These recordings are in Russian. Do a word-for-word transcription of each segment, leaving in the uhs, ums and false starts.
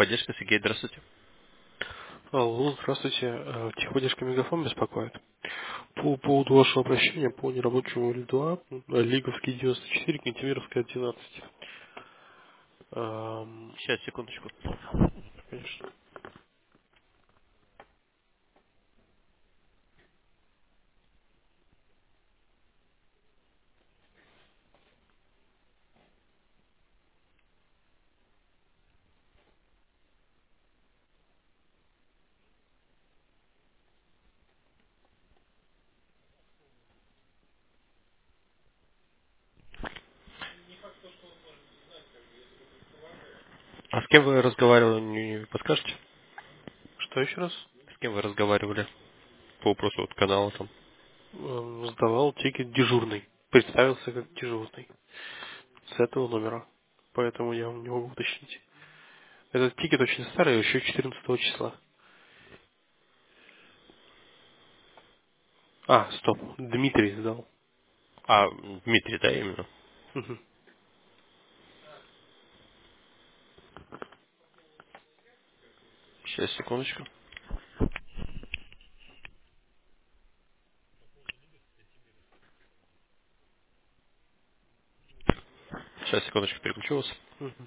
Техподдержка, Сергей, здравствуйте. Алло, здравствуйте. Э, Техподдержка Мегафон беспокоит. По поводу вашего обращения по нерабочему Л два, э, Лиговский девяносто четыре, Кантемировская одиннадцать. Эм, Сейчас, секундочку. Конечно. А с кем вы разговаривали, не не подскажете? Что еще раз? С кем вы разговаривали по вопросу вот канала там? Эм, Сдавал тикет дежурный. Представился как дежурный. С этого номера. Поэтому я вам не могу уточнить. Этот тикет очень старый, еще четырнадцатого числа. А, стоп. Дмитрий сдал. А, Дмитрий, да, именно? Мгм. Сейчас, секундочку. Сейчас, секундочку, переключу вас. Мгм.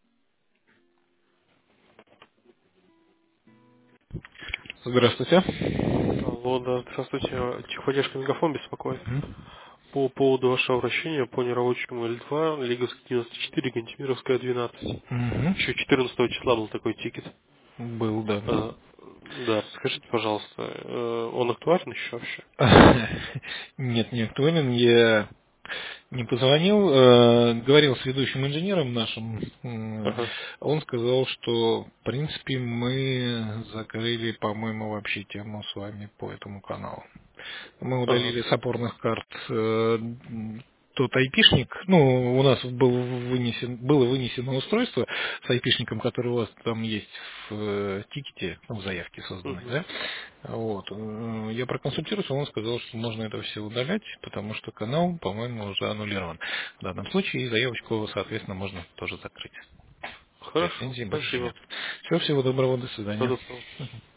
Здравствуйте. Алло, да, здравствуйте. Э, Техподдержка Мегафон беспокоит. Мгм. По поводу вашего обращения по нерабочему Л два, Лиговский девяносто четыре, Кантемировская двенадцать. Мгм. Еще четырнадцатого числа был такой тикет. Был, да. Э, Да, скажите, пожалуйста, э, он актуален еще вообще? Нет, не актуален. Я не позвонил, э, говорил с ведущим инженером нашим. м, Ага. Он сказал, что в принципе мы закрыли, по-моему, вообще тему с вами по этому каналу. Мы Ага. удалили с опорных карт э, тот айпишник. Ну, у нас был вынесен, было вынесено устройство с айпишником, который у вас там есть в э, тикете, ну, в заявке созданной, Мгм. да? Вот. Э, Я проконсультировался, он сказал, что можно это все удалять, потому что канал, по-моему, уже аннулирован. В данном случае и заявочку, соответственно, можно тоже закрыть. Хорошо, Претензий больше спасибо. нет. Всего, всего доброго, до свидания. Всего доброго.